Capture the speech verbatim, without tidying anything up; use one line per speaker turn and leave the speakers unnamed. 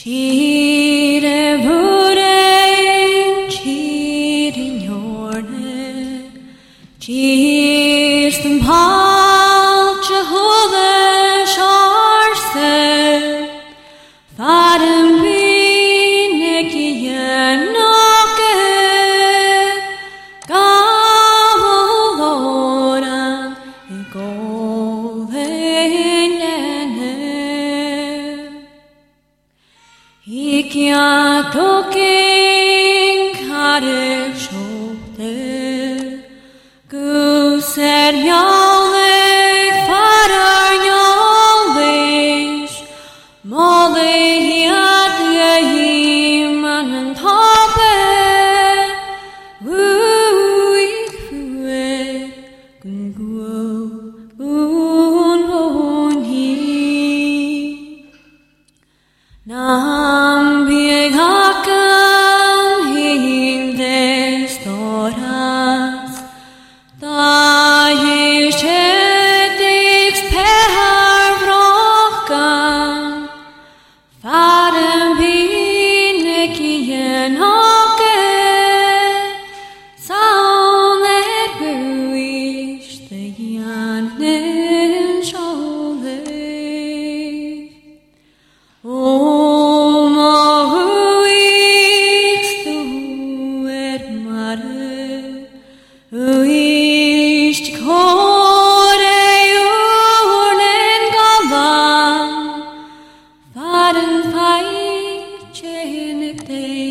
Chire vure, chirignore, cheers them pal, Jehovah sharse, fadem binekia noke, gavaloran, golvenene. Ikia toking kare shote, guser njale, fader njalish, mole hiat yehim anen tape, wuik fue, gunguo, unvoni. Nam biegakam hildes toras, da jeshetix pehar vrokam, fadem binekien hoke, saunet gruish de janin shole. O mahuix tu er mare, uist kore urnen galan, faden fai chenik te